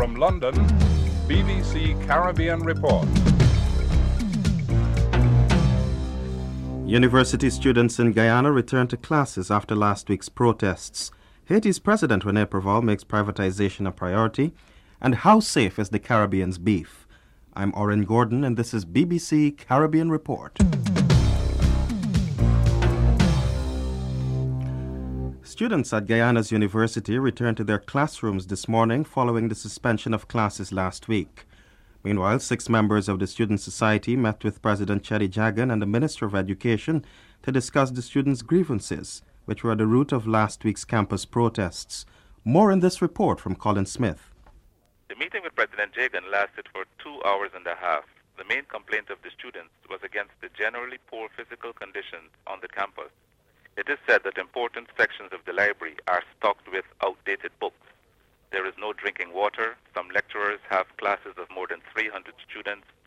From London, BBC Caribbean Report. University students in Guyana return to classes after last week's protests. Haiti's President René Preval makes privatization a priority. And how safe is the Caribbean's beef? I'm Oren Gordon, and this is BBC Caribbean Report. Students at Guyana's university returned to their classrooms this morning following the suspension of classes last week. Meanwhile, 6 members of the Student Society met with President Cheddi Jagan and the Minister of Education to discuss the students' grievances, which were at the root of last week's campus protests. More in this report from Colin Smith. The meeting with President Jagan lasted for 2 hours and a half. The main complaint of the students was against the generally poor physical conditions on the campus. It is said that important sections of the library are stocked with outdated books. There is no drinking water. Some lecturers have classes of more than 300 students.